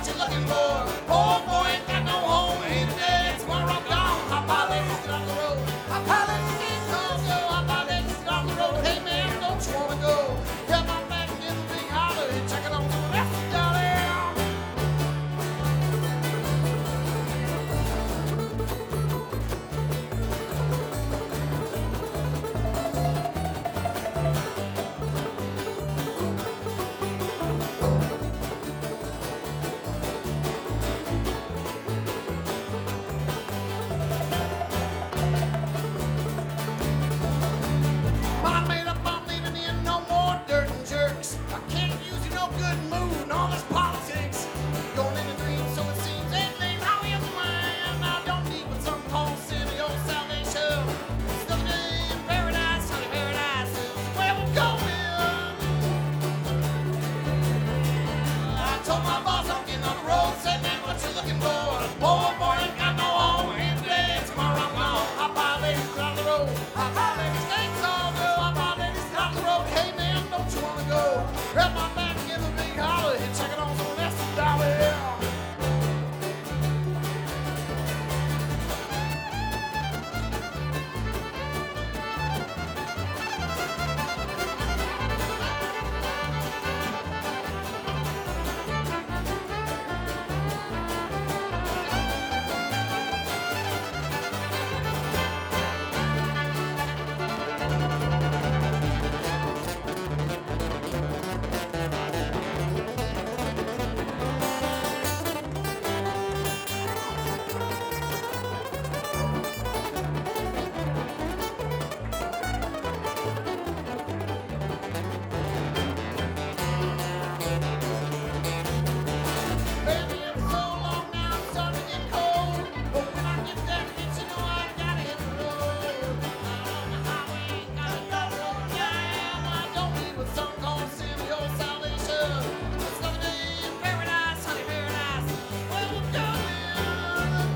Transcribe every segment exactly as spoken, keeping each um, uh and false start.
what you looking for? Poor boy ain't got no home. Ain't there? It's where I'm gone. Hop out, ladies, get on the road. Hop out, ladies, get on the road. Hop out, ladies, get on the road. Hey, man, don't you wanna go? Get my back in the big holler. Check it on the left, dolly. I made up, I'm leaving in no more dirt and jerks. I can't use you no good mood and all this politics. Going in a dream, so it seems anything how is mine. I don't need what some call sin or your salvation. Still a day in paradise, honey, paradise is where we're going. I told my boss I'm getting on the road, said man, what you looking for? Poor boy ain't got no home, and today it's tomorrow I'm gone. Hop out, ladies, get on the road. Hop out, ladies, gangs all go. Hop out, ladies, get on the road. Hey man, don't you wanna go? Grab my back and give a big holler. Hit check it on some less dollar. Baby, it's so long now, I'm starting to get cold. But when I get that bitch, you know I gotta hit the road. Out on the highway, gotta go. Yeah, I am. I don't need what some call sin or your salvation. It's gonna be in paradise, honey, paradise. Where we're going.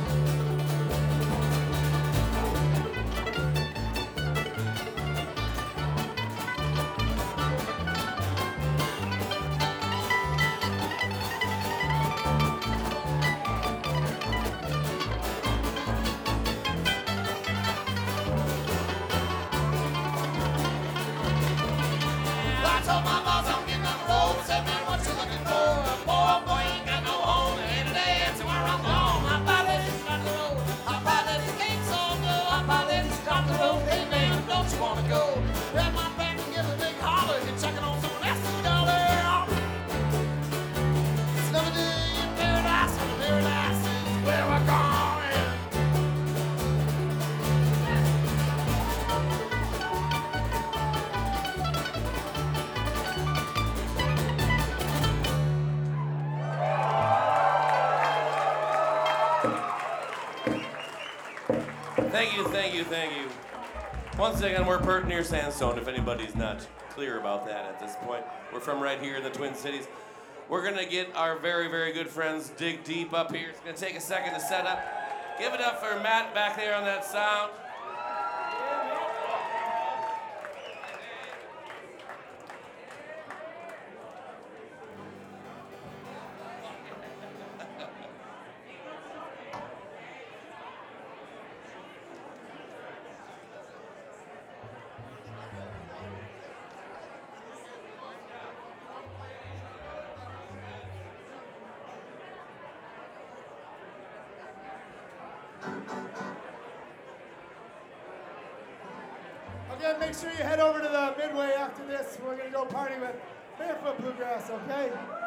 I told my boss I'm getting on the road. Said, man, what you looking for? Poor boy ain't got no home. And today it's where I'm gone. Hop out, ladies, get on the road. Hop out, ladies, gangs all go. Hop out, ladies, get on the road. Hey, man, don't you wanna go? Grab my back and give a big holler. Hit check it on someone else's dollar. It's another day in paradise. And paradise is where we're going. Thank you, thank you, thank you. Once again, we're Pert near Sandstone, if anybody's not clear about that at this point. We're from right here in the Twin Cities. We're gonna get our very, very good friends Dig Deep up here. It's gonna take a second to set up. Give it up for Matt back there on that sound. Again, make sure you head over to the Midway after this. We're going to go party with Barefoot Bluegrass, okay?